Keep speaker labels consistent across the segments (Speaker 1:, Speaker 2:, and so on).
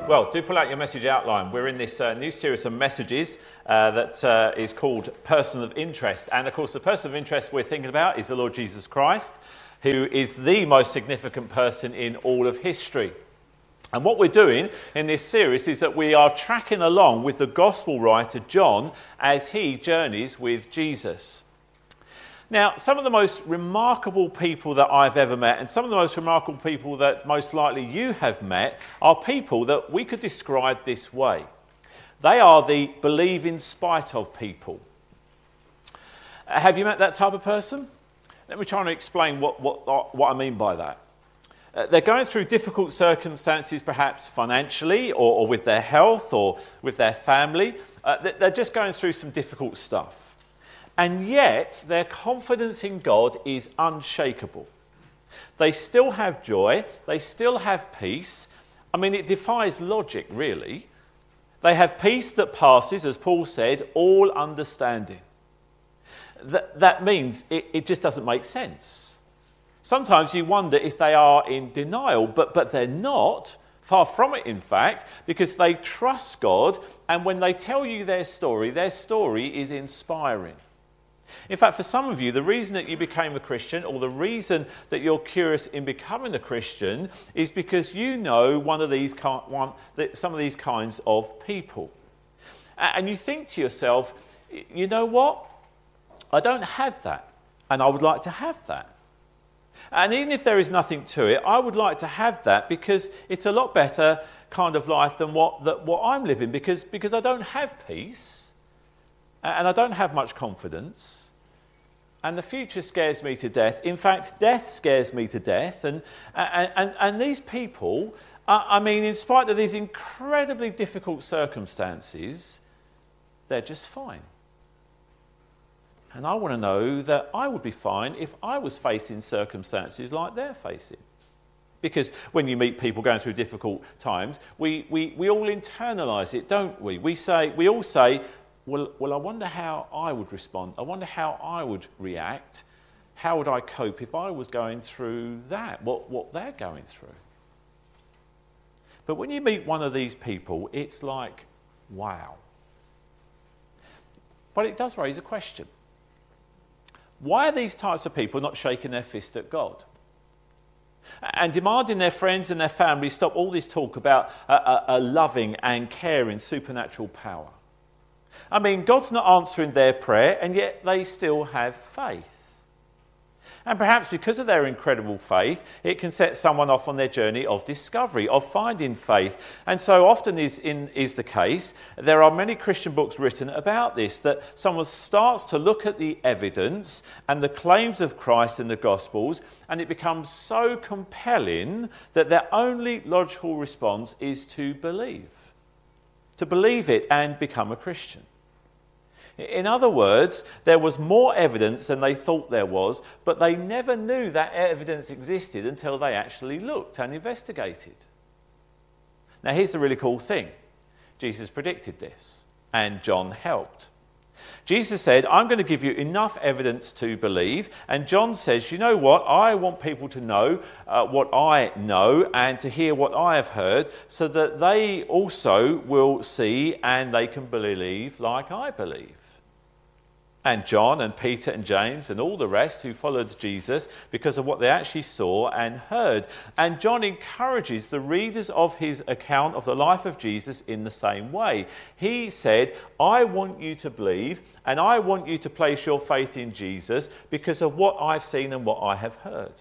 Speaker 1: Well, do pull out your message outline. We're in this new series of messages that is called Person of Interest. And of course, the person of interest we're thinking about is the Lord Jesus Christ, who is the most significant person in all of history. And what we're doing in this series is that we are tracking along with the gospel writer John as he journeys with Jesus. Now, some of the most remarkable people that I've ever met, and some of the most remarkable people that most likely you have met, are people that we could describe this way. They are the believe in spite of people. Have you met that type of person? Let me try and explain what I mean by that. They're going through difficult circumstances, perhaps financially, or with their health, or with their family. They're just going through some difficult stuff. And yet, their confidence in God is unshakable. They still have joy. They still have peace. I mean, it defies logic, really. They have peace that passes, as Paul said, all understanding. That means it just doesn't make sense. Sometimes you wonder if they are in denial, but they're not. Far from it, in fact, because they trust God, and when they tell you their story is inspiring. In fact, for some of you, the reason that you became a Christian, or the reason that you're curious in becoming a Christian, is because you know some of these kinds of people. And you think to yourself, you know what? I don't have that, and I would like to have that. And even if there is nothing to it, I would like to have that because it's a lot better kind of life than what I'm living, because I don't have peace, and I don't have much confidence. And the future scares me to death. In fact, death scares me to death. And these people, I mean, in spite of these incredibly difficult circumstances, they're just fine. And I want to know that I would be fine if I was facing circumstances like they're facing. Because when you meet people going through difficult times, we all internalise it, don't we? We all say, Well, I wonder how I would respond. I wonder how I would react. How would I cope if I was going through that, what they're going through? But when you meet one of these people, it's like, wow. But it does raise a question. Why are these types of people not shaking their fist at God and demanding their friends and their families stop all this talk about a loving and caring supernatural power? I mean, God's not answering their prayer, and yet they still have faith. And perhaps because of their incredible faith, it can set someone off on their journey of discovery, of finding faith. And so often is the case, there are many Christian books written about this, that someone starts to look at the evidence and the claims of Christ in the Gospels, and it becomes so compelling that their only logical response is to believe it and become a Christian. In other words, there was more evidence than they thought there was, but they never knew that evidence existed until they actually looked and investigated. Now, here's the really cool thing. Jesus predicted this, and John helped. Jesus said, I'm going to give you enough evidence to believe. And John says, you know what? I want people to know what I know and to hear what I have heard, so that they also will see and they can believe like I believe. And John and Peter and James and all the rest who followed Jesus because of what they actually saw and heard. And John encourages the readers of his account of the life of Jesus in the same way. He said, I want you to believe and I want you to place your faith in Jesus because of what I've seen and what I have heard.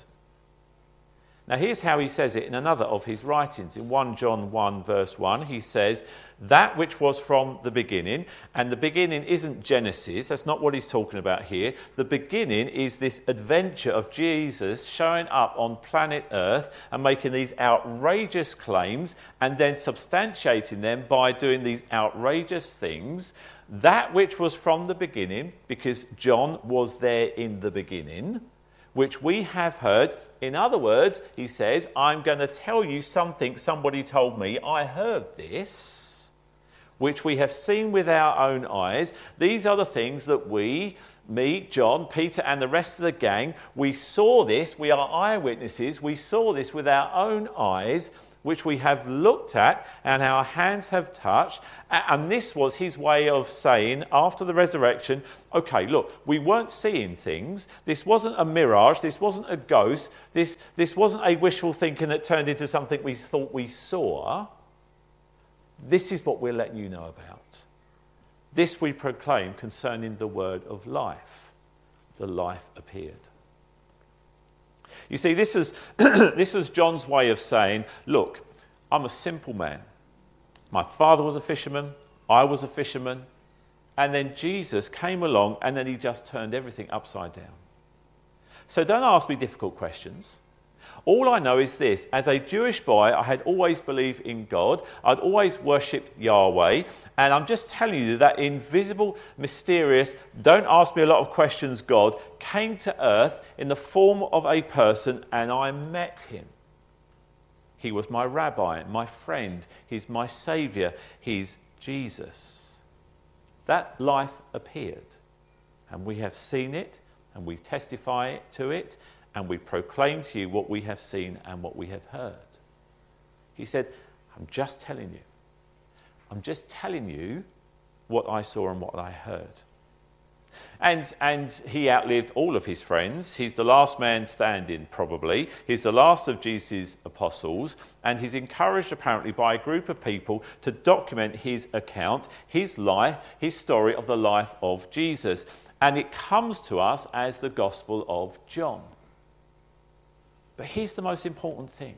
Speaker 1: Now here's how he says it in another of his writings. In 1 John 1 verse 1, he says, that which was from the beginning, and the beginning isn't Genesis, that's not what he's talking about here. The beginning is this adventure of Jesus showing up on planet Earth and making these outrageous claims and then substantiating them by doing these outrageous things. That which was from the beginning, because John was there in the beginning, which we have heard. In other words, he says, I'm going to tell you something somebody told me. I heard this, which we have seen with our own eyes. These are the things that we, me, John, Peter, and the rest of the gang, we saw this. We are eyewitnesses. We saw this with our own eyes. which we have looked at and our hands have touched. And this was his way of saying, after the resurrection, okay, look, we weren't seeing things. This wasn't a mirage. This wasn't a ghost. This wasn't a wishful thinking that turned into something we thought we saw. This is what we're letting you know about. This we proclaim concerning the word of life. The life appeared. You see, this was John's way of saying, look, I'm a simple man. My father was a fisherman. I was a fisherman. And then Jesus came along and then he just turned everything upside down. So don't ask me difficult questions. All I know is this: as a Jewish boy, I had always believed in God. I'd always worshipped Yahweh. And I'm just telling you that invisible, mysterious, don't ask me a lot of questions God came to earth in the form of a person, and I met him. He was my rabbi, my friend. He's my saviour. He's Jesus. That life appeared. And we have seen it, and we testify to it, and we proclaim to you what we have seen and what we have heard. He said, I'm just telling you. I'm just telling you what I saw and what I heard. And he outlived all of his friends. He's the last man standing, probably. He's the last of Jesus' apostles. And he's encouraged, apparently, by a group of people to document his account, his life, his story of the life of Jesus. And it comes to us as the Gospel of John. But here's the most important thing.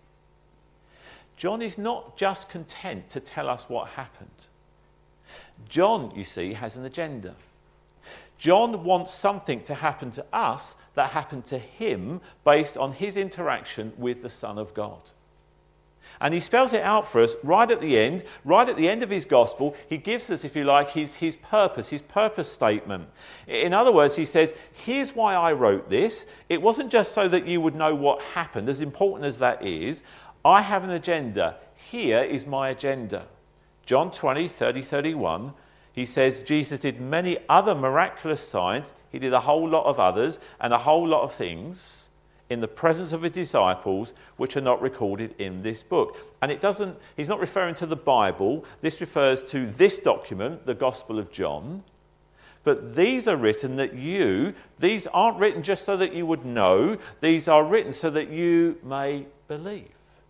Speaker 1: John is not just content to tell us what happened. John, you see, has an agenda. John wants something to happen to us that happened to him based on his interaction with the Son of God. And he spells it out for us right at the end of his gospel. He gives us, if you like, his purpose statement. In other words, he says, here's why I wrote this. It wasn't just so that you would know what happened, as important as that is. I have an agenda. Here is my agenda. John 20, 30, 31, he says Jesus did many other miraculous signs. He did a whole lot of others and a whole lot of things in the presence of his disciples, which are not recorded in this book. And he's not referring to the Bible. This refers to this document, the Gospel of John. But these are written that these aren't written just so that you would know. These are written so that you may believe.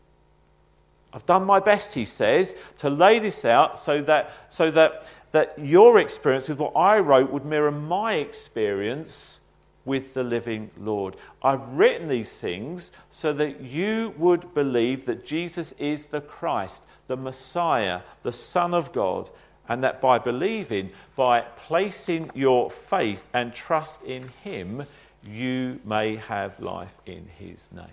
Speaker 1: I've done my best, he says, to lay this out so that your experience with what I wrote would mirror my experience with the living Lord. I've written these things so that you would believe that Jesus is the Christ, the Messiah, the Son of God, and that by believing, by placing your faith and trust in him, you may have life in his name.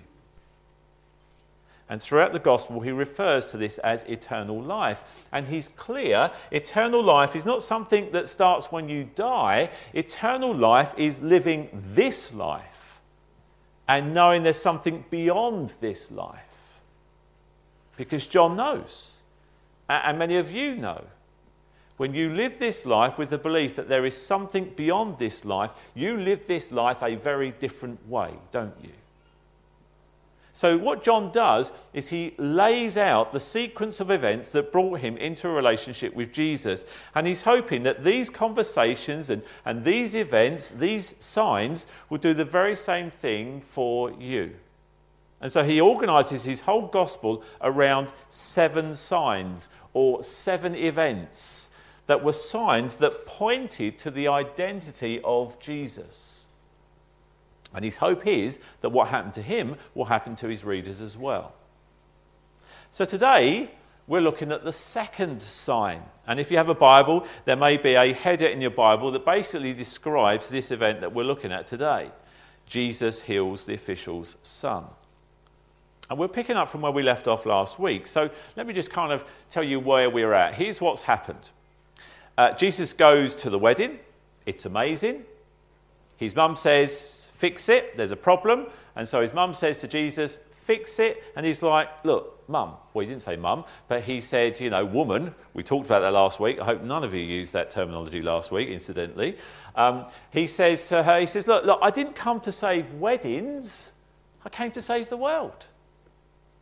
Speaker 1: And throughout the gospel, he refers to this as eternal life. And he's clear, eternal life is not something that starts when you die. Eternal life is living this life and knowing there's something beyond this life. Because John knows, and many of you know, when you live this life with the belief that there is something beyond this life, you live this life a very different way, don't you? So what John does is he lays out the sequence of events that brought him into a relationship with Jesus. And he's hoping that these conversations and these events, these signs, will do the very same thing for you. And so he organises his whole gospel around 7 signs or 7 events that were signs that pointed to the identity of Jesus. And his hope is that what happened to him will happen to his readers as well. So today, we're looking at the second sign. And if you have a Bible, there may be a header in your Bible that basically describes this event that we're looking at today. Jesus heals the official's son. And we're picking up from where we left off last week. So let me just kind of tell you where we're at. Here's what's happened. Jesus goes to the wedding. It's amazing. His mum says, fix it, there's a problem. And so his mum says to Jesus, fix it. And he's like, look, mum. Well, he didn't say mum, but he said, woman. We talked about that last week. I hope none of you used that terminology last week, incidentally. He says to her, look, I didn't come to save weddings. I came to save the world.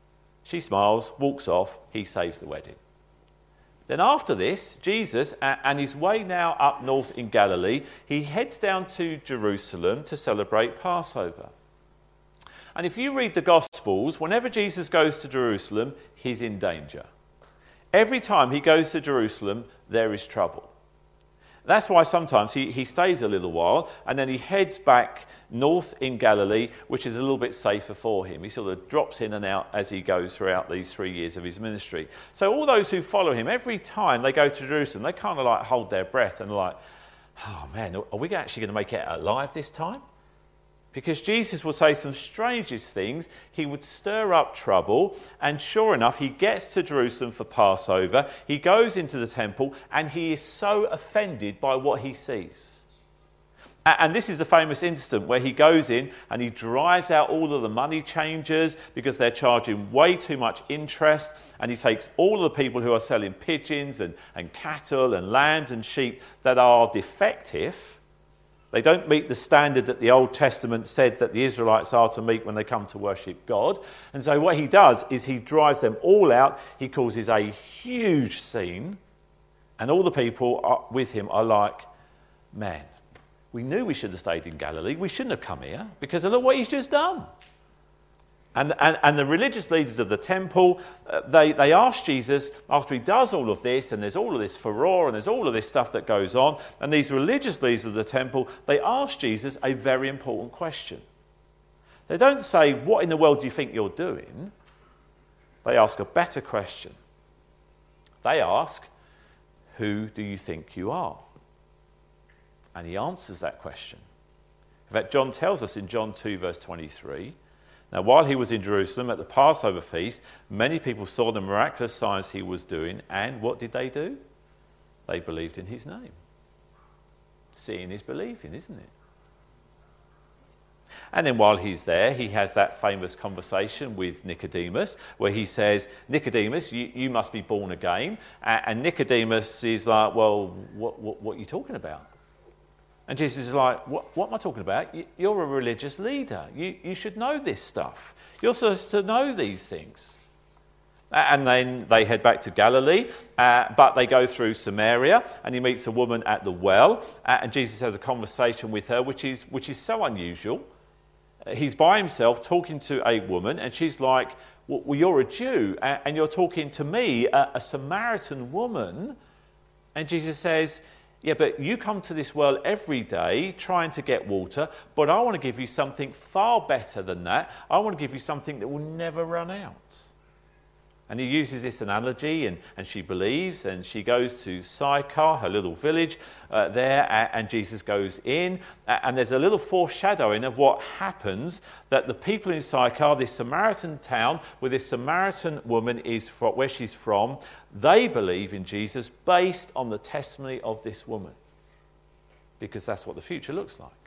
Speaker 1: She smiles, walks off, he saves the wedding. Then after this, Jesus, and his way now up north in Galilee, he heads down to Jerusalem to celebrate Passover. And if you read the Gospels, whenever Jesus goes to Jerusalem, he's in danger. Every time he goes to Jerusalem, there is trouble. That's why sometimes he stays a little while and then he heads back north in Galilee, which is a little bit safer for him. He sort of drops in and out as he goes throughout these 3 years of his ministry. So all those who follow him, every time they go to Jerusalem, they kind of like hold their breath and like, oh man, are we actually going to make it alive this time? Because Jesus would say some strangest things. He would stir up trouble. And sure enough, he gets to Jerusalem for Passover. He goes into the temple and he is so offended by what he sees. And this is the famous incident where he goes in and he drives out all of the money changers because they're charging way too much interest. And he takes all of the people who are selling pigeons and cattle and lambs and sheep that are defective. They don't meet the standard that the Old Testament said that the Israelites are to meet when they come to worship God. And so what he does is he drives them all out. He causes a huge scene. And all the people with him are like, man, we knew we should have stayed in Galilee. We shouldn't have come here because look what he's just done. And the religious leaders of the temple, they ask Jesus, after he does all of this, and there's all of this furore, and there's all of this stuff that goes on, and these religious leaders of the temple, they ask Jesus a very important question. They don't say, what in the world do you think you're doing? They ask a better question. They ask, who do you think you are? And he answers that question. In fact, John tells us in John 2, verse 23, now, while he was in Jerusalem at the Passover feast, many people saw the miraculous signs he was doing, and what did they do? They believed in his name. Seeing is believing, isn't it? And then while he's there, he has that famous conversation with Nicodemus, where he says, Nicodemus, you must be born again. And Nicodemus is like, well, what are you talking about? And Jesus is like, what am I talking about? You're a religious leader. You should know this stuff. You're supposed to know these things. And then they head back to Galilee, but they go through Samaria, and he meets a woman at the well, and Jesus has a conversation with her, which is so unusual. He's by himself talking to a woman, and she's like, well, you're a Jew, and you're talking to me, a Samaritan woman. And Jesus says, yeah, but you come to this well every day trying to get water, but I want to give you something far better than that. I want to give you something that will never run out. And he uses this analogy, and she believes, and she goes to Sychar, her little village there, and Jesus goes in. And there's a little foreshadowing of what happens, that the people in Sychar, this Samaritan town, where this Samaritan woman is from, where she's from, they believe in Jesus based on the testimony of this woman. Because that's what the future looks like.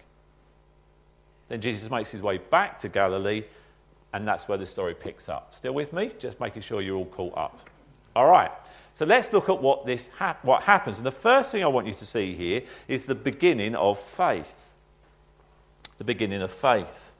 Speaker 1: Then Jesus makes his way back to Galilee, and that's where the story picks up. Still with me? Just making sure you're all caught up. All right. So let's look at what happens. And the first thing I want you to see here is the beginning of faith. The beginning of faith.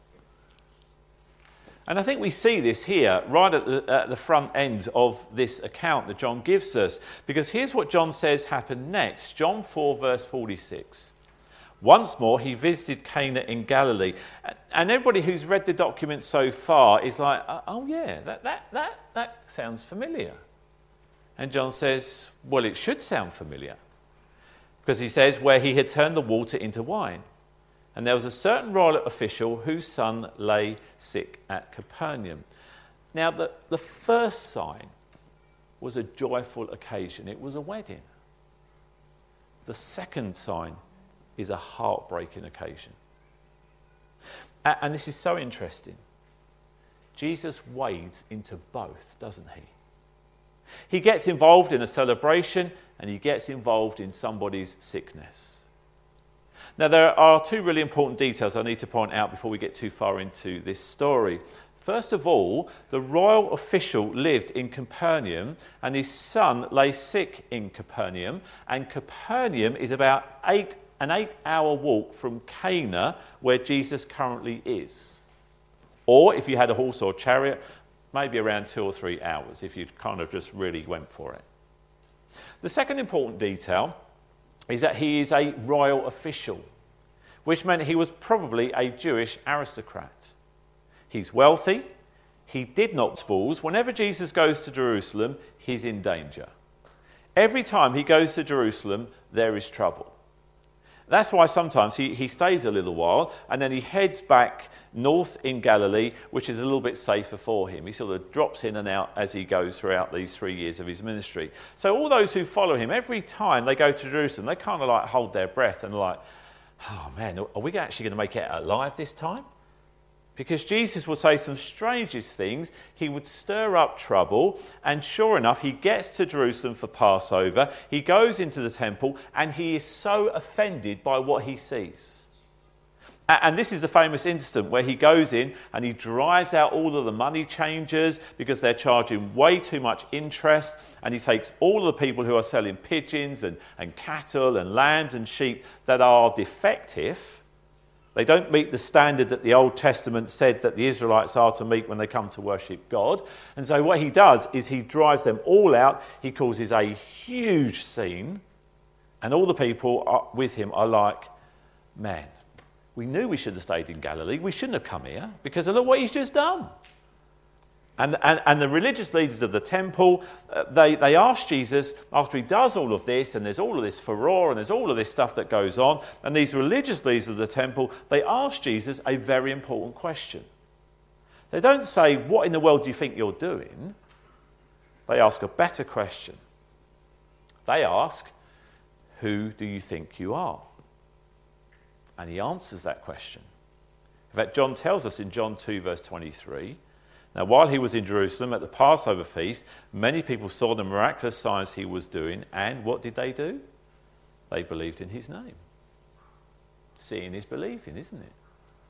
Speaker 1: And I think we see this here right at the front end of this account that John gives us. Because here's what John says happened next. John 4, verse 46. Once more, he visited Cana in Galilee. And everybody who's read the document so far is like, oh yeah, that sounds familiar. And John says, well, it should sound familiar. Because he says, where he had turned the water into wine. And there was a certain royal official whose son lay sick at Capernaum. Now, the first sign was a joyful occasion. It was a wedding. The second sign is a heartbreaking occasion. And this is so interesting. Jesus wades into both, doesn't he? He gets involved in a celebration, and he gets involved in somebody's sickness. Now, there are two really important details I need to point out before we get too far into this story. First of all, the royal official lived in Capernaum, and his son lay sick in Capernaum, and Capernaum is about an 8-hour walk from Cana, where Jesus currently is. Or if you had a horse or chariot, maybe around 2 or 3 hours if you kind of just really went for it. The second important detail is that he is a royal official, which meant he was probably a Jewish aristocrat. He's wealthy. He did not spoils. Whenever Jesus goes to Jerusalem, he's in danger. Every time he goes to Jerusalem, there is trouble. That's why sometimes he stays a little while and then he heads back north in Galilee, which is a little bit safer for him. He sort of drops in and out as he goes throughout these 3 years of his ministry. So all those who follow him, every time they go to Jerusalem, they kind of like hold their breath and like, oh man, are we actually going to make it alive this time? Because Jesus would say some strangest things. He would stir up trouble. And sure enough, he gets to Jerusalem for Passover. He goes into the temple and he is so offended by what he sees. And this is the famous incident where he goes in and he drives out all of the money changers because they're charging way too much interest. And he takes all of the people who are selling pigeons and cattle and lambs and sheep that are defective. They don't meet the standard that the Old Testament said that the Israelites are to meet when they come to worship God. And so what he does is he drives them all out. He causes a huge scene. And all the people with him are like, man, we knew we should have stayed in Galilee. We shouldn't have come here because look what he's just done. And the religious leaders of the temple, they ask Jesus, after he does all of this, and there's all of this furore, and there's all of this stuff that goes on, and these religious leaders of the temple, they ask Jesus a very important question. They don't say, what in the world do you think you're doing? They ask a better question. They ask, who do you think you are? And he answers that question. In fact, John tells us in John 2, verse 23, now, while he was in Jerusalem at the Passover feast, many people saw the miraculous signs he was doing, and what did they do? They believed in his name. Seeing is believing, isn't it?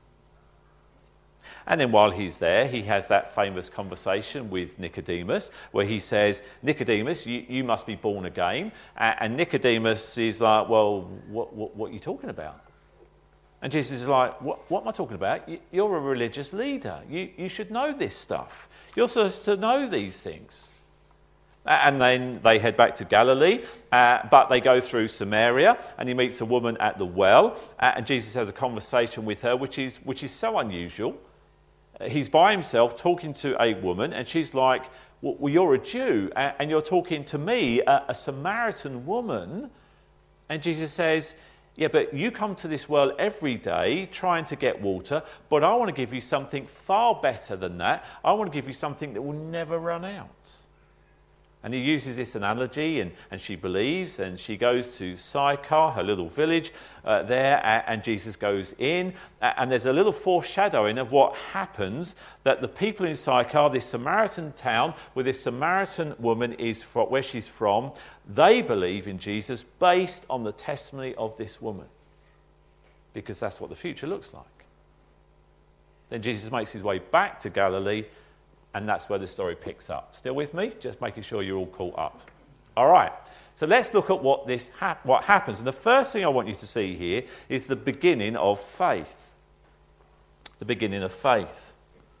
Speaker 1: And then while he's there, he has that famous conversation with Nicodemus, where he says, Nicodemus, you must be born again. And Nicodemus is like, well, what are you talking about? And Jesus is like, what am I talking about? You're a religious leader. You should know this stuff. You're supposed to know these things. And then they head back to Galilee, but they go through Samaria, and he meets a woman at the well, and Jesus has a conversation with her, which is so unusual. He's by himself talking to a woman, and she's like, well, you're a Jew, and you're talking to me, a Samaritan woman. And Jesus says, yeah, but you come to this well every day trying to get water, but I want to give you something far better than that. I want to give you something that will never run out. And he uses this analogy, and she believes, and she goes to Sychar, her little village there, and Jesus goes in. And there's a little foreshadowing of what happens, that the people in Sychar, this Samaritan town, where this Samaritan woman is from, where she's from, they believe in Jesus based on the testimony of this woman. Because that's what the future looks like. Then Jesus makes his way back to Galilee, and that's where the story picks up. Still with me? Just making sure you're all caught up. All right. So let's look at what happens. And the first thing I want you to see here is the beginning of faith. The beginning of faith.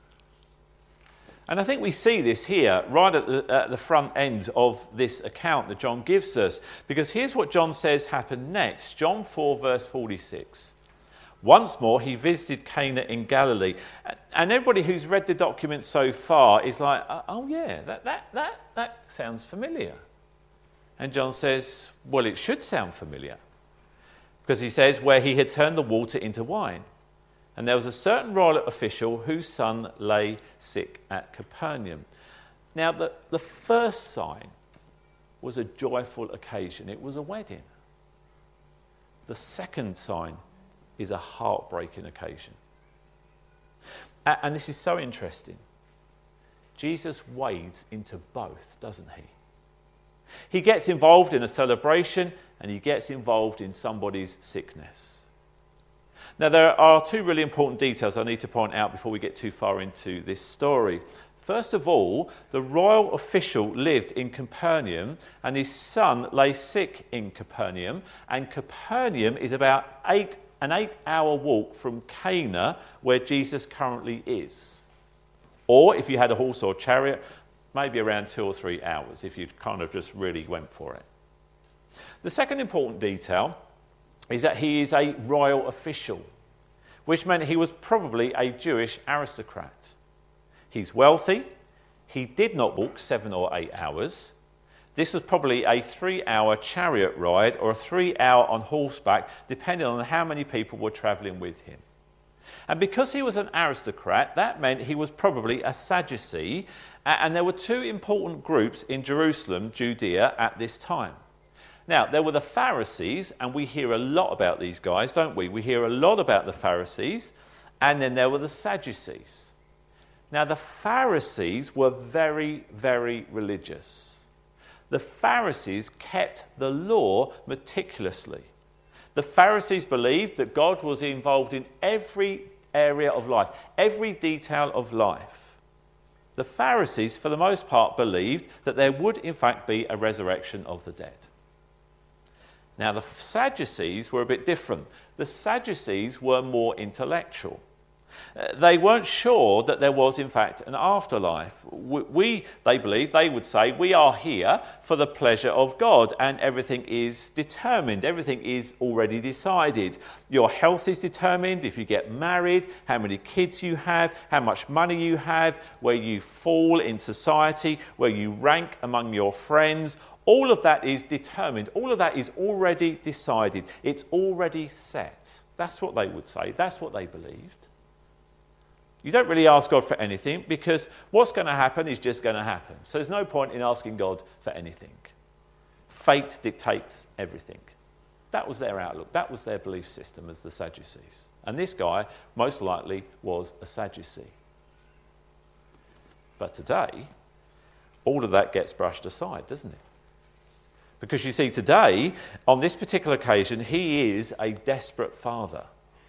Speaker 1: And I think we see this here right at the front end of this account that John gives us. Because here's what John says happened next. John 4, verse 46. Once more, he visited Cana in Galilee. And everybody who's read the document so far is like, oh yeah, that sounds familiar. And John says, well, it should sound familiar. Because he says, where he had turned the water into wine. And there was a certain royal official whose son lay sick at Capernaum. Now, the first sign was a joyful occasion. It was a wedding. The second sign is a heartbreaking occasion. And this is so interesting. Jesus wades into both, doesn't he? He gets involved in a celebration, and he gets involved in somebody's sickness. Now, there are two really important details I need to point out before we get too far into this story. First of all, the royal official lived in Capernaum, and his son lay sick in Capernaum, and Capernaum is about an 8-hour walk from Cana, where Jesus currently is. Or if you had a horse or chariot, maybe around 2 or 3 hours if you kind of just really went for it. The second important detail is that he is a royal official, which meant he was probably a Jewish aristocrat. He's wealthy. He did not walk 7 or 8 hours. This was probably a 3-hour chariot ride or a 3-hour on horseback, depending on how many people were travelling with him. And because he was an aristocrat, that meant he was probably a Sadducee, and there were 2 important groups in Jerusalem, Judea, at this time. Now, there were the Pharisees, and we hear a lot about these guys, don't we? We hear a lot about the Pharisees, and then there were the Sadducees. Now, the Pharisees were very, very religious. The Pharisees kept the law meticulously. The Pharisees believed that God was involved in every area of life, every detail of life. The Pharisees, for the most part, believed that there would, in fact, be a resurrection of the dead. Now, the Sadducees were a bit different. The Sadducees were more intellectual. They weren't sure that there was, in fact, an afterlife. They believed, they would say, we are here for the pleasure of God, and everything is determined. Everything is already decided. Your health is determined, if you get married, how many kids you have, how much money you have, where you fall in society, where you rank among your friends. All of that is determined. All of that is already decided. It's already set. That's what they would say. That's what they believed. You don't really ask God for anything because what's going to happen is just going to happen. So there's no point in asking God for anything. Fate dictates everything. That was their outlook. That was their belief system as the Sadducees. And this guy most likely was a Sadducee. But today, all of that gets brushed aside, doesn't it? Because you see, today, on this particular occasion, he is a desperate father.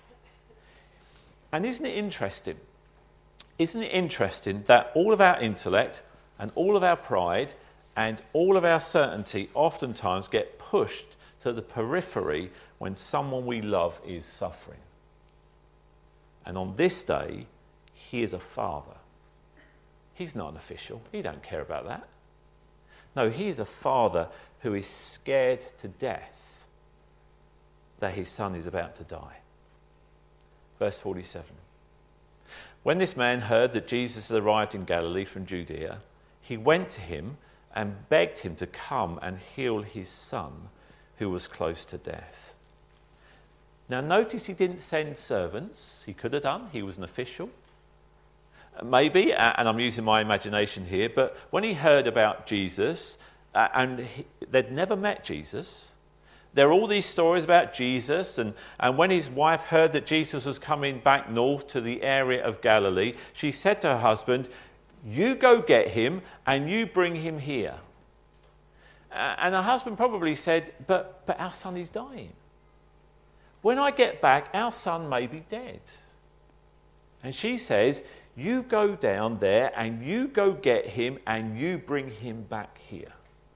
Speaker 1: And isn't it interesting? Isn't it interesting that all of our intellect and all of our pride and all of our certainty oftentimes get pushed to the periphery when someone we love is suffering? And on this day, he is a father. He's not an official. He don't care about that. No, he is a father who is scared to death that his son is about to die. Verse 47. When this man heard that Jesus had arrived in Galilee from Judea, he went to him and begged him to come and heal his son, who was close to death. Now notice he didn't send servants. He could have done. He was an official. Maybe, and I'm using my imagination here, but when he heard about Jesus, they'd never met Jesus. There are all these stories about Jesus, and when his wife heard that Jesus was coming back north to the area of Galilee, she said to her husband, you go get him and you bring him here. And her husband probably said, but our son is dying. When I get back, our son may be dead. And she says, you go down there and you go get him and you bring him back here.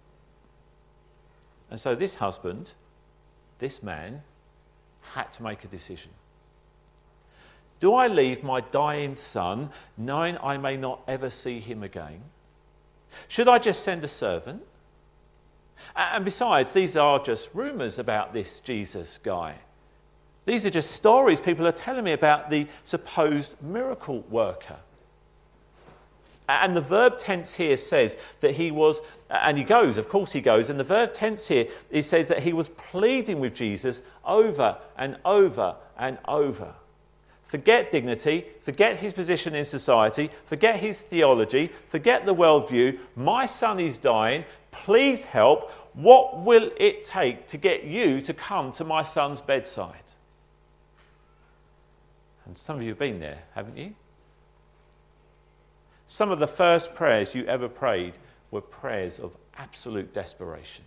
Speaker 1: And so this husband, this man, had to make a decision. Do I leave my dying son knowing I may not ever see him again? Should I just send a servant? And besides, these are just rumours about this Jesus guy. These are just stories people are telling me about the supposed miracle worker. And the verb tense here says that he was, and he goes, of course he goes, and the verb tense here, it says that he was pleading with Jesus over and over and over. Forget dignity, forget his position in society, forget his theology, forget the worldview. My son is dying, please help. What will it take to get you to come to my son's bedside? And some of you have been there, haven't you? Some of the first prayers you ever prayed were prayers of absolute desperation.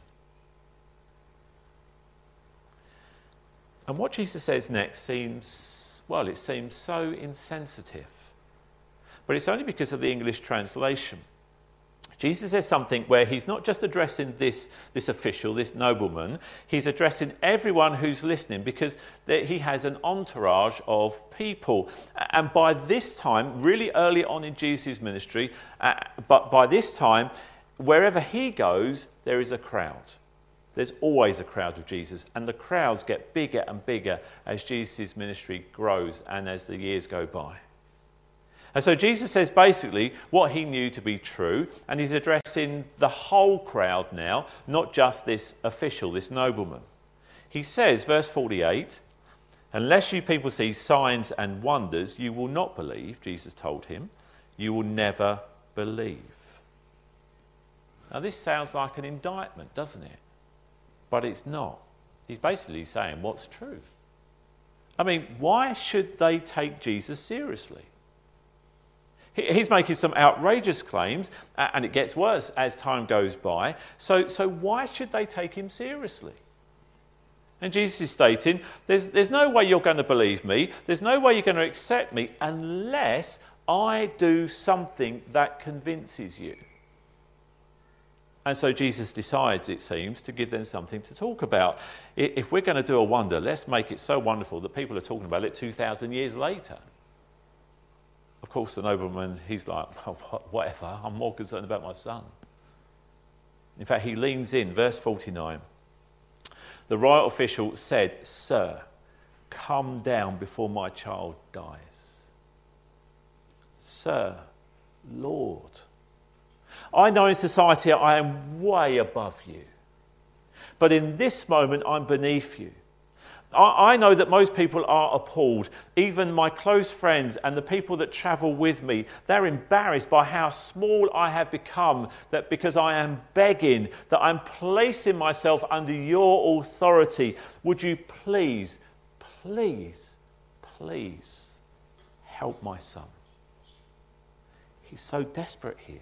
Speaker 1: And what Jesus says next seems so insensitive. But it's only because of the English translation. Jesus says something where he's not just addressing this official, this nobleman, he's addressing everyone who's listening, because he has an entourage of people. And by this time, really early on in Jesus' ministry, but by this time, wherever he goes, there is a crowd. There's always a crowd with Jesus, and the crowds get bigger and bigger as Jesus' ministry grows and as the years go by. And so Jesus says basically what he knew to be true, and he's addressing the whole crowd now, not just this official, this nobleman. He says, verse 48, unless you people see signs and wonders, you will not believe, Jesus told him. You will never believe. Now this sounds like an indictment, doesn't it? But it's not. He's basically saying what's true. I mean, why should they take Jesus seriously? He's making some outrageous claims, and it gets worse as time goes by. So why should they take him seriously? And Jesus is stating, there's no way you're going to believe me. There's no way you're going to accept me unless I do something that convinces you. And so Jesus decides, it seems, to give them something to talk about. If we're going to do a wonder, let's make it so wonderful that people are talking about it 2,000 years later. Of course, the nobleman, he's like, well, whatever, I'm more concerned about my son. In fact, he leans in, verse 49. The royal official said, Sir, come down before my child dies. Sir, Lord, I know in society I am way above you, but in this moment I'm beneath you. I know that most people are appalled. Even my close friends and the people that travel with me, they're embarrassed by how small I have become, that because I am begging, that I'm placing myself under your authority. Would you please, please, please help my son? He's so desperate here.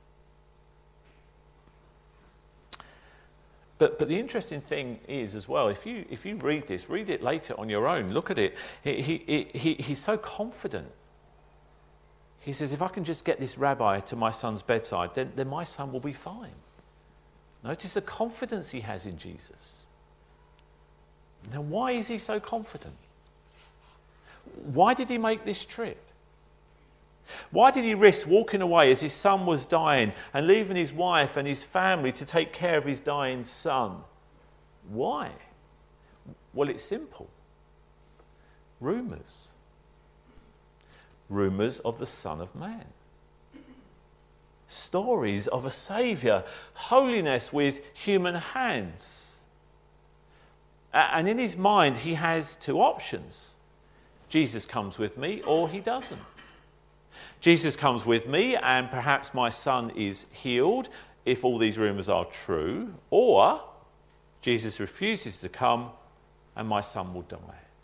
Speaker 1: But the interesting thing is as well, if you read this, read it later on your own, look at it, he's so confident. He says, if I can just get this rabbi to my son's bedside, then my son will be fine. Notice the confidence he has in Jesus. Now, why is he so confident? Why did he make this trip? Why did he risk walking away as his son was dying and leaving his wife and his family to take care of his dying son? Why? Well, it's simple. Rumours. Rumours of the Son of Man. Stories of a Saviour. Holiness with human hands. And in his mind, he has two options. Jesus comes with me or he doesn't. Jesus comes with me and perhaps my son is healed if all these rumours are true, or Jesus refuses to come and my son will die.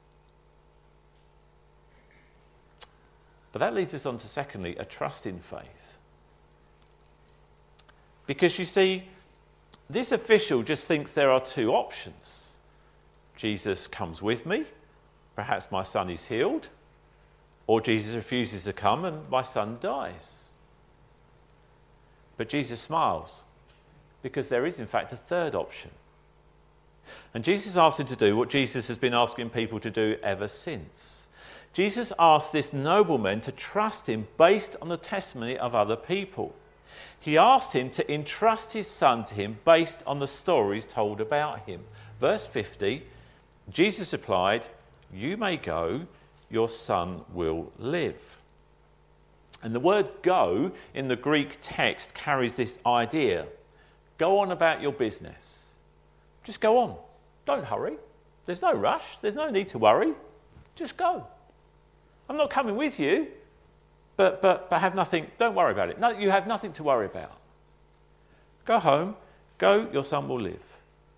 Speaker 1: But that leads us on to, secondly, a trust in faith. Because you see, this official just thinks there are two options. Jesus comes with me, perhaps my son is healed, or Jesus refuses to come and my son dies. But Jesus smiles, because there is in fact a third option. And Jesus asks him to do what Jesus has been asking people to do ever since. Jesus asked this nobleman to trust him based on the testimony of other people. He asked him to entrust his son to him based on the stories told about him. Verse 50, Jesus replied, "You may go, your son will live." And the word go in the Greek text carries this idea. Go on about your business. Just go on. Don't hurry. There's no rush. There's no need to worry. Just go. I'm not coming with you, but have nothing. Don't worry about it. No, you have nothing to worry about. Go home. Go, your son will live.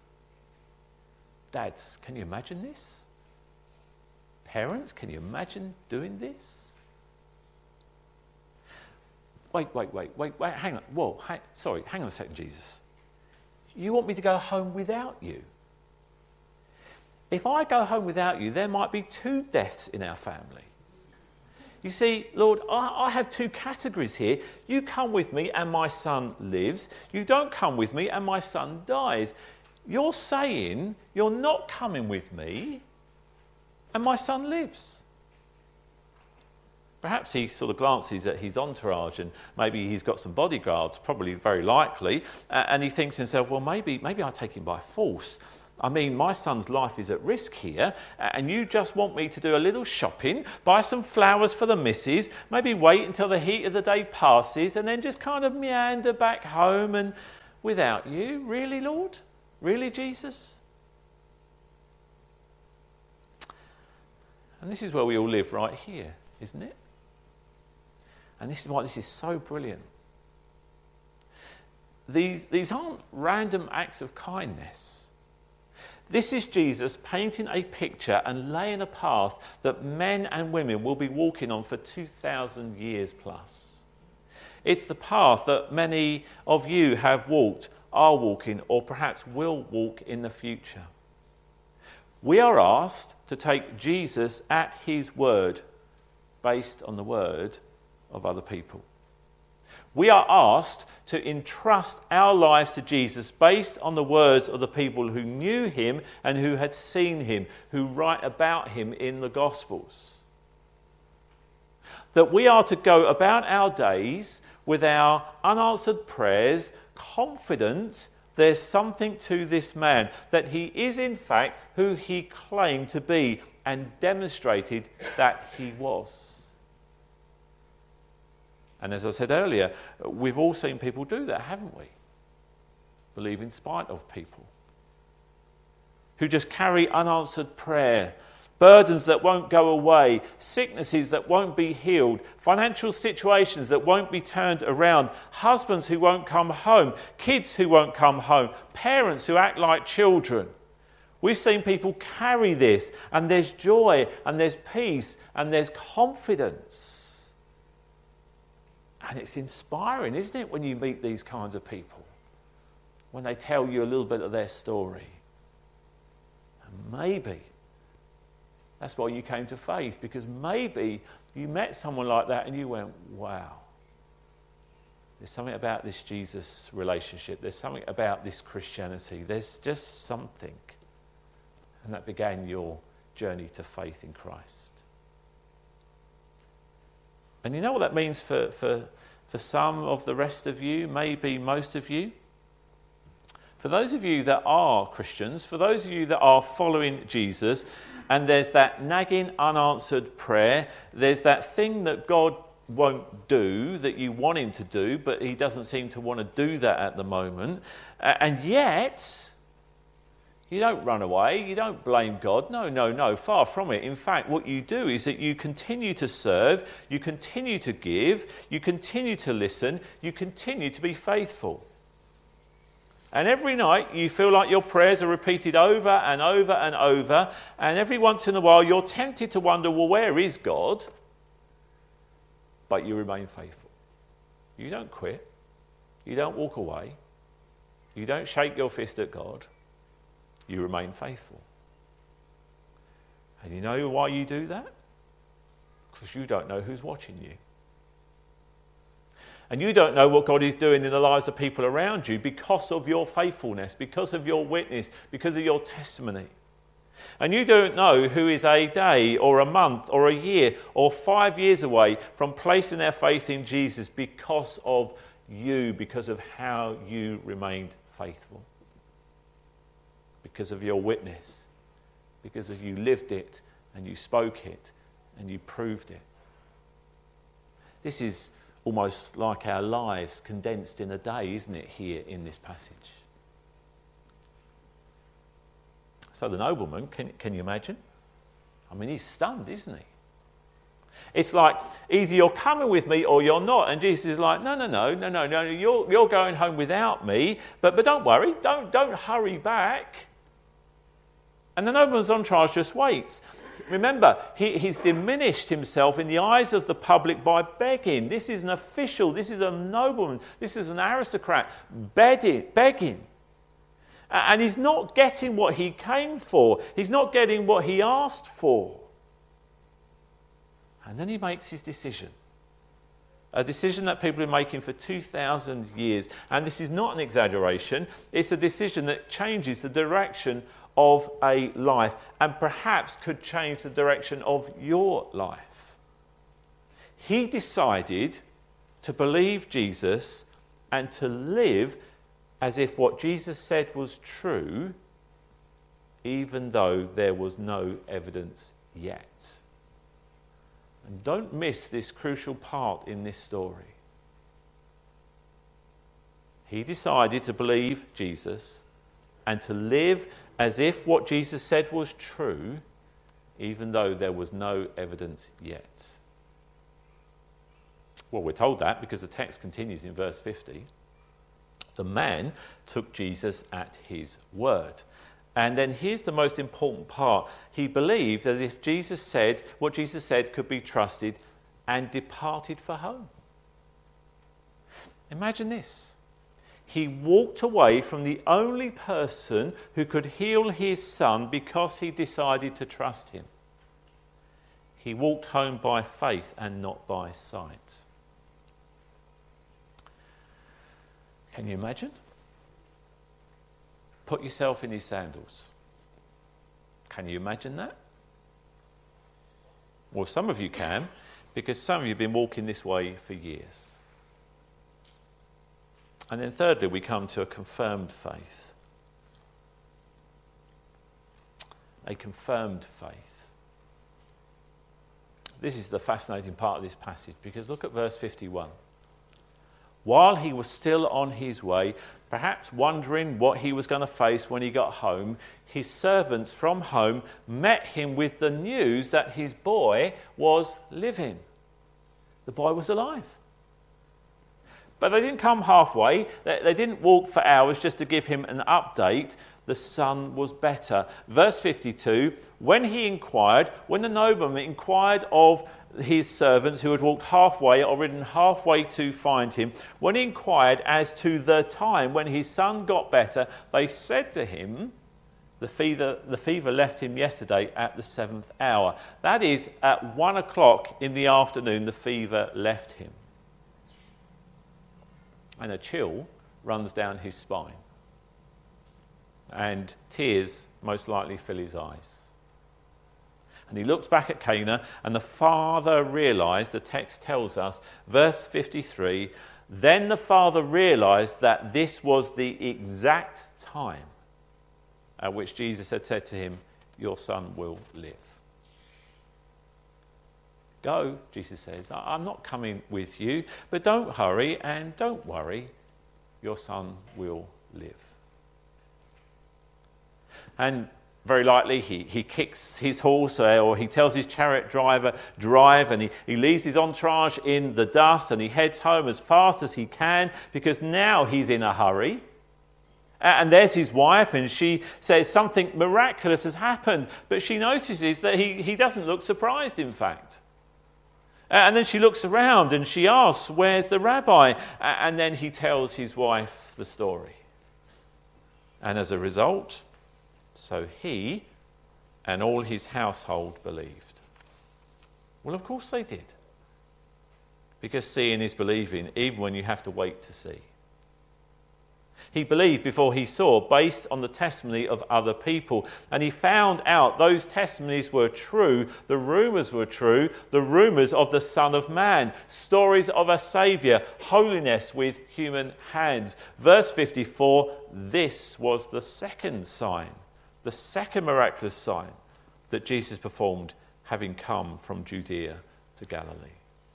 Speaker 1: Dads, can you imagine this? Parents, can you imagine doing this? Wait, hang on. Whoa, hang on a second, Jesus. You want me to go home without you? If I go home without you, there might be 2 deaths in our family. You see, Lord, I have two categories here. You come with me and my son lives. You don't come with me and my son dies. You're saying you're not coming with me and my son lives. Perhaps he sort of glances at his entourage and maybe he's got some bodyguards, probably very likely, and he thinks to himself, well, maybe I take him by force. I mean, my son's life is at risk here, and you just want me to do a little shopping, buy some flowers for the missus, maybe wait until the heat of the day passes, and then just kind of meander back home and without you. Really, Lord? Really, Jesus? And this is where we all live right here, isn't it? And this is why this is so brilliant. These aren't random acts of kindness. This is Jesus painting a picture and laying a path that men and women will be walking on for 2,000 years plus. It's the path that many of you have walked, are walking, or perhaps will walk in the future. We are asked to take Jesus at his word, based on the word of other people. We are asked to entrust our lives to Jesus based on the words of the people who knew him and who had seen him, who write about him in the Gospels. That we are to go about our days with our unanswered prayers, confident there's something to this man, that he is in fact who he claimed to be and demonstrated that he was. And as I said earlier, we've all seen people do that, haven't we? Believe in spite of people. Who just carry unanswered prayer, burdens that won't go away, sicknesses that won't be healed, financial situations that won't be turned around, husbands who won't come home, kids who won't come home, parents who act like children. We've seen people carry this, and there's joy, and there's peace, and there's confidence. And it's inspiring, isn't it, when you meet these kinds of people, when they tell you a little bit of their story. And maybe that's why you came to faith, because maybe you met someone like that and you went, wow, there's something about this Jesus relationship, there's something about this Christianity, there's just something. And that began your journey to faith in Christ. And you know what that means for some of the rest of you, maybe most of you? For those of you that are Christians, for those of you that are following Jesus, and there's that nagging unanswered prayer, there's that thing that God won't do that you want him to do, but he doesn't seem to want to do that at the moment, and yet you don't run away, you don't blame God. No, far from it. In fact, what you do is that you continue to serve, you continue to give, you continue to listen, you continue to be faithful. And every night you feel like your prayers are repeated over and over and over, and every once in a while you're tempted to wonder, well, where is God? But you remain faithful. You don't quit. You don't walk away. You don't shake your fist at God. You remain faithful. And you know why you do that? Because you don't know who's watching you. And you don't know what God is doing in the lives of people around you because of your faithfulness, because of your witness, because of your testimony. And you don't know who is a day or a month or a year or 5 years away from placing their faith in Jesus because of you, because of how you remained faithful. Because of your witness, because of you lived it and you spoke it and you proved it. This is almost like our lives condensed in a day, isn't it, here in this passage? So the nobleman, can you imagine? I mean, he's stunned, isn't he? It's like, either you're coming with me or you're not. And Jesus is like, no, you're going home without me. But don't worry, don't hurry back. And the nobleman's entourage just waits. Remember, he's diminished himself in the eyes of the public by begging. This is an official, this is a nobleman, this is an aristocrat begging. And he's not getting what he came for. He's not getting what he asked for. And then he makes his decision. A decision that people have been making for 2,000 years. And this is not an exaggeration. It's a decision that changes the direction of a life and perhaps could change the direction of your life. He decided to believe Jesus and to live as if what Jesus said was true, even though there was no evidence yet. And don't miss this crucial part in this story. He decided to believe Jesus and to live as if what Jesus said was true, even though there was no evidence yet. Well, we're told that because the text continues in verse 50. The man took Jesus at his word. And then here's the most important part. He believed as if Jesus said, what Jesus said could be trusted, and departed for home. Imagine this. He walked away from the only person who could heal his son because he decided to trust him. He walked home by faith and not by sight. Can you imagine? Put yourself in his sandals. Can you imagine that? Well, some of you can, because some of you have been walking this way for years. And then thirdly, we come to a confirmed faith. A confirmed faith. This is the fascinating part of this passage, because look at verse 51. While he was still on his way, perhaps wondering what he was going to face when he got home, his servants from home met him with the news that his boy was living. The boy was alive. But they didn't come halfway. They didn't walk for hours just to give him an update. The son was better. Verse 52, when the nobleman inquired of his servants who had walked halfway or ridden halfway to find him, when he inquired as to the time when his son got better, they said to him, the fever left him yesterday at the 7th hour. That is, at 1 o'clock in the afternoon, the fever left him. And a chill runs down his spine. And tears most likely fill his eyes. And he looks back at Cana, and the father realised, the text tells us, verse 53, then the father realised that this was the exact time at which Jesus had said to him, your son will live. Go, Jesus says, I'm not coming with you, but don't hurry and don't worry, your son will live. And very likely he kicks his horse, or he tells his chariot driver, drive, and he leaves his entourage in the dust and he heads home as fast as he can, because now he's in a hurry. And there's his wife, and she says something miraculous has happened, but she notices that he doesn't look surprised, in fact. And then she looks around and she asks, where's the rabbi? And then he tells his wife the story. And as a result, so he and all his household believed. Well, of course they did. Because seeing is believing, even when you have to wait to see. He believed before he saw, based on the testimony of other people. And he found out those testimonies were true. The rumours were true. The rumours of the Son of Man. Stories of a Saviour. Holiness with human hands. Verse 54, this was the second sign. The second miraculous sign that Jesus performed, having come from Judea to Galilee.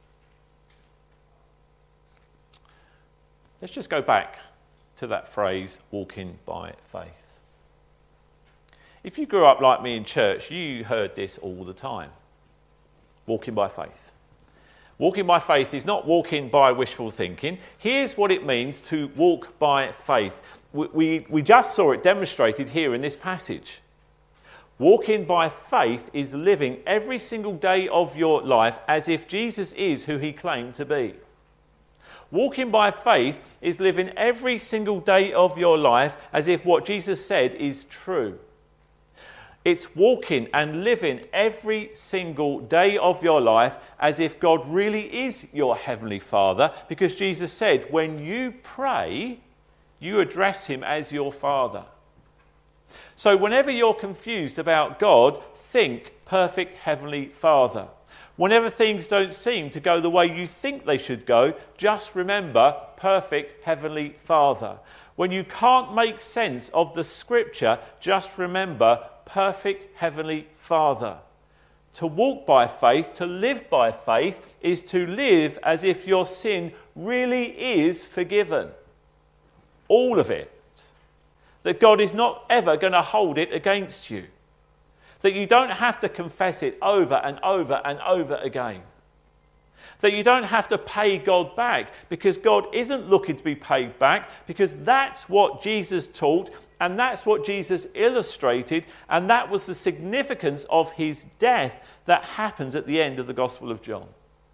Speaker 1: Let's just go back to that phrase, walking by faith. If you grew up like me in church, you heard this all the time. Walking by faith. Walking by faith is not walking by wishful thinking. Here's what it means to walk by faith. We just saw it demonstrated here in this passage. Walking by faith is living every single day of your life as if Jesus is who he claimed to be. Walking by faith is living every single day of your life as if what Jesus said is true. It's walking and living every single day of your life as if God really is your Heavenly Father, because Jesus said, when you pray, you address him as your Father. So whenever you're confused about God, think perfect Heavenly Father. Whenever things don't seem to go the way you think they should go, just remember perfect Heavenly Father. When you can't make sense of the Scripture, just remember perfect Heavenly Father. To walk by faith, to live by faith, is to live as if your sin really is forgiven. All of it. That God is not ever going to hold it against you. That you don't have to confess it over and over and over again. That you don't have to pay God back, because God isn't looking to be paid back, because that's what Jesus taught and that's what Jesus illustrated, and that was the significance of his death that happens at the end of the Gospel of John.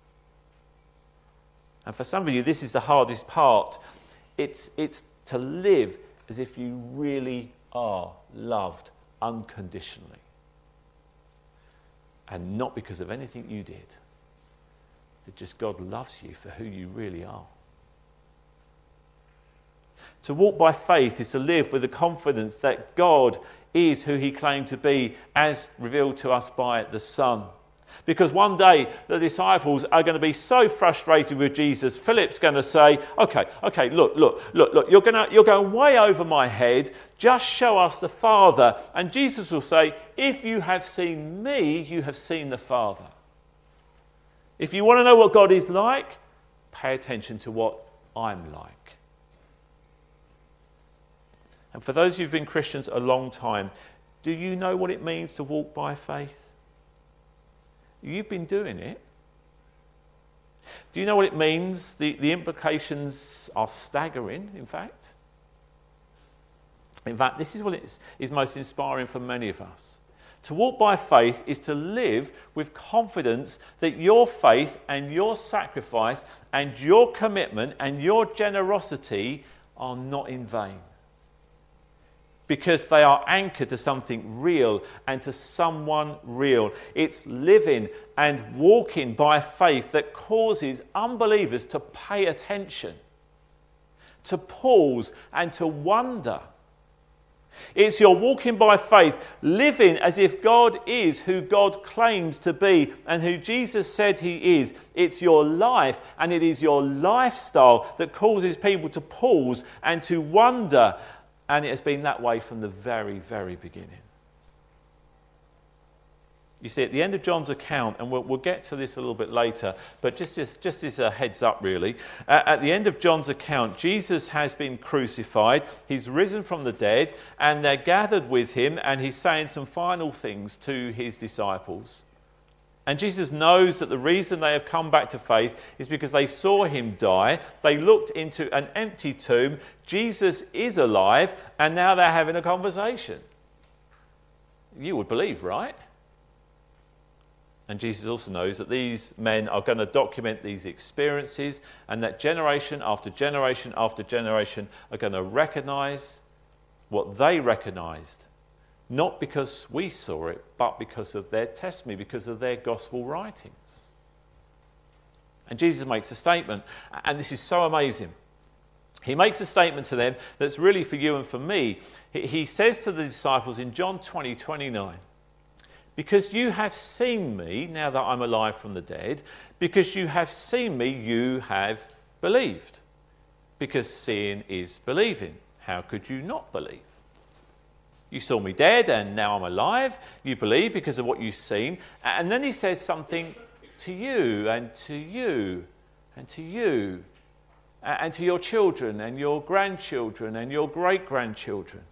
Speaker 1: And for some of you, this is the hardest part. It's to live as if you really are loved unconditionally. And not because of anything you did. That just God loves you for who you really are. To walk by faith is to live with the confidence that God is who he claimed to be, as revealed to us by the Son. Because one day the disciples are going to be so frustrated with Jesus, Philip's going to say, okay, look, you're going way over my head, just show us the Father. And Jesus will say, if you have seen me, you have seen the Father. If you want to know what God is like, pay attention to what I'm like. And for those who've been Christians a long time, do you know what it means to walk by faith? You've been doing it. Do you know what it means? The implications are staggering, in fact. In fact, this is what is most inspiring for many of us. To walk by faith is to live with confidence that your faith and your sacrifice and your commitment and your generosity are not in vain. Because they are anchored to something real and to someone real. It's living and walking by faith that causes unbelievers to pay attention, to pause and to wonder. It's your walking by faith, living as if God is who God claims to be and who Jesus said he is. It's your life and it is your lifestyle that causes people to pause and to wonder. And it has been that way from the very, very beginning. You see, at the end of John's account, and we'll get to this a little bit later, but just as a heads up really, at the end of John's account, Jesus has been crucified, he's risen from the dead, and they're gathered with him, and he's saying some final things to his disciples. And Jesus knows that the reason they have come back to faith is because they saw him die. They looked into an empty tomb. Jesus is alive, and now they're having a conversation. You would believe, right? And Jesus also knows that these men are going to document these experiences, and that generation after generation after generation are going to recognize what they recognized. Not because we saw it, but because of their testimony, because of their gospel writings. And Jesus makes a statement, and this is so amazing. He makes a statement to them that's really for you and for me. He says to the disciples in John 20:29, because you have seen me, now that I'm alive from the dead, because you have seen me, you have believed. Because seeing is believing. How could you not believe? You saw me dead and now I'm alive. You believe because of what you've seen. And then he says something to you and to you and to you and to your children and your grandchildren and your great-grandchildren.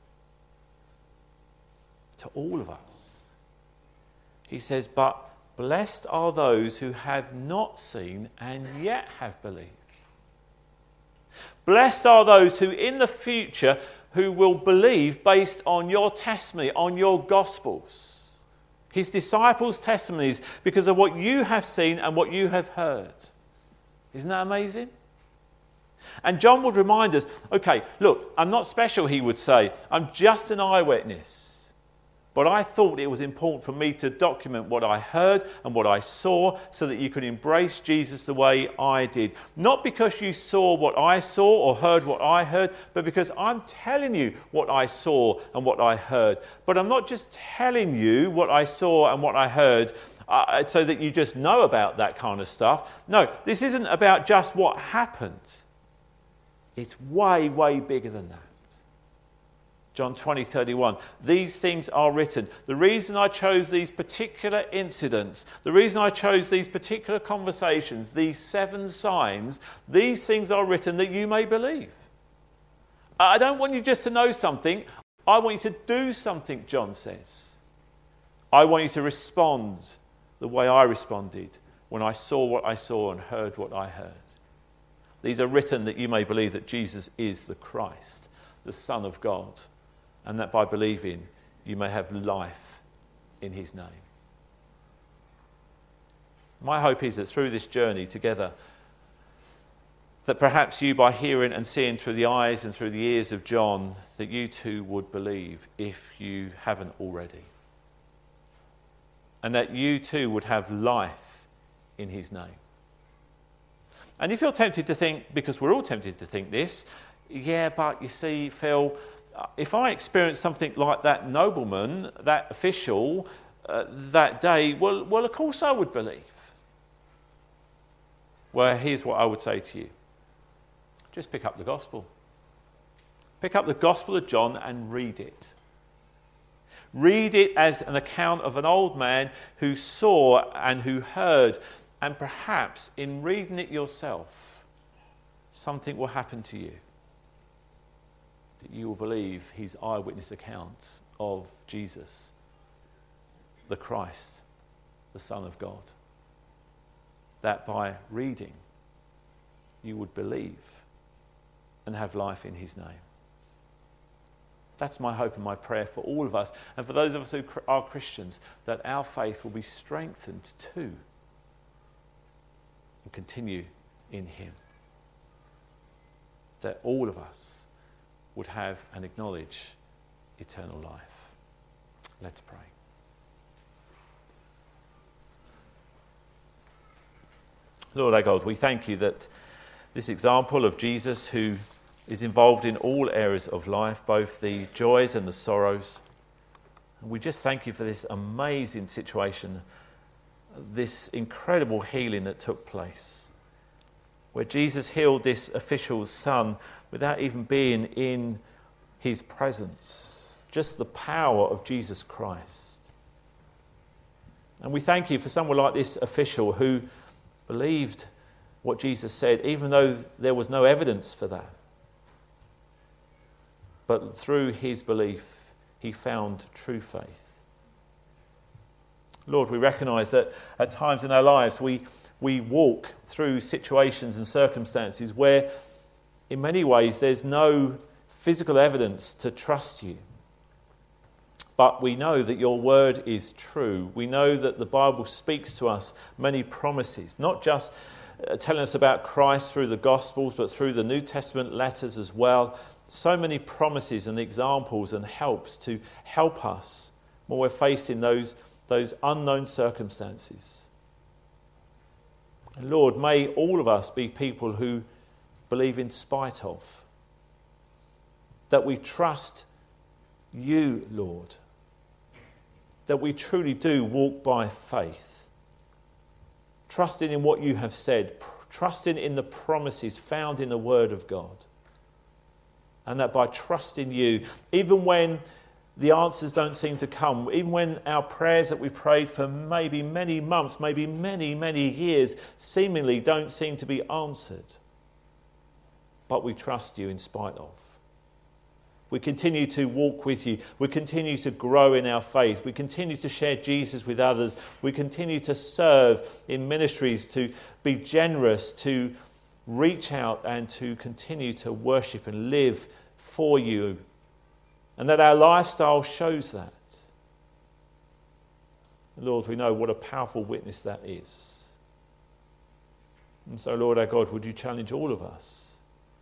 Speaker 1: To all of us. He says, but blessed are those who have not seen and yet have believed. Blessed are those who in the future who will believe based on your testimony, on your gospels. His disciples' testimonies because of what you have seen and what you have heard. Isn't that amazing? And John would remind us, okay, look, I'm not special, he would say. I'm just an eyewitness. But I thought it was important for me to document what I heard and what I saw so that you could embrace Jesus the way I did. Not because you saw what I saw or heard what I heard, but because I'm telling you what I saw and what I heard. But I'm not just telling you what I saw and what I heard so that you just know about that kind of stuff. No, this isn't about just what happened. It's way, way bigger than that. John 20:31. These things are written. The reason I chose these particular incidents, the reason I chose these particular conversations, these 7 signs, these things are written that you may believe. I don't want you just to know something. I want you to do something, John says. I want you to respond the way I responded when I saw what I saw and heard what I heard. These are written that you may believe that Jesus is the Christ, the Son of God, and that by believing you may have life in his name. My hope is that through this journey together, that perhaps you, by hearing and seeing through the eyes and through the ears of John, that you too would believe if you haven't already. And that you too would have life in his name. And if you're tempted to think, because we're all tempted to think this, yeah, but you see, Phil, if I experienced something like that nobleman, that official, that day, well, of course I would believe. Well, here's what I would say to you. Just pick up the gospel. Pick up the Gospel of John and read it. Read it as an account of an old man who saw and who heard, and perhaps in reading it yourself, something will happen to you. That you will believe his eyewitness account of Jesus, the Christ, the Son of God. That by reading, you would believe and have life in his name. That's my hope and my prayer for all of us, and for those of us who are Christians, that our faith will be strengthened too and continue in him. That all of us would have and acknowledge eternal life. Let's pray. Lord our God, we thank you that this example of Jesus, who is involved in all areas of life, both the joys and the sorrows, and we just thank you for this amazing situation, this incredible healing that took place, where Jesus healed this official's son without even being in his presence. Just the power of Jesus Christ. And we thank you for someone like this official who believed what Jesus said, even though there was no evidence for that. But through his belief, he found true faith. Lord, we recognise that at times in our lives we walk through situations and circumstances where in many ways there's no physical evidence to trust you. But we know that your word is true. We know that the Bible speaks to us many promises, not just telling us about Christ through the Gospels, but through the New Testament letters as well. So many promises and examples and helps to help us when we're facing those unknown circumstances. And Lord, may all of us be people who believe in spite of, that we trust you, Lord, that we truly do walk by faith, trusting in what you have said, trusting in the promises found in the Word of God, and that by trusting you, even when the answers don't seem to come, even when our prayers that we prayed for maybe many months, maybe many, many years, seemingly don't seem to be answered, but we trust you in spite of. We continue to walk with you. We continue to grow in our faith. We continue to share Jesus with others. We continue to serve in ministries, to be generous, to reach out and to continue to worship and live for you. And that our lifestyle shows that. Lord, we know what a powerful witness that is. And so, Lord our God, would you challenge all of us?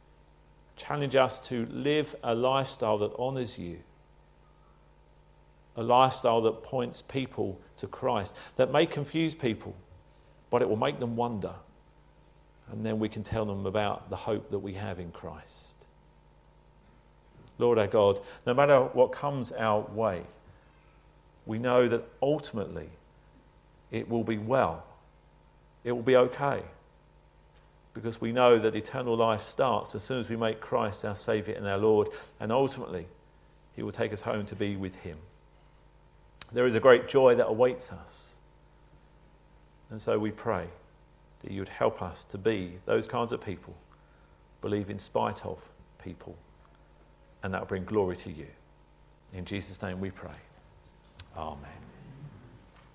Speaker 1: Challenge us to live a lifestyle that honours you. a lifestyle that points people to Christ, that may confuse people, but it will make them wonder. And then we can tell them about the hope that we have in Christ. Lord our God, no matter what comes our way, we know that ultimately it will be well. It will be okay. Because we know that eternal life starts as soon as we make Christ our Saviour and our Lord, and ultimately he will take us home to be with him. There is a great joy that awaits us. And so we pray that you would help us to be those kinds of people, believe in spite of people, and that will bring glory to you. In Jesus' name we pray. Amen.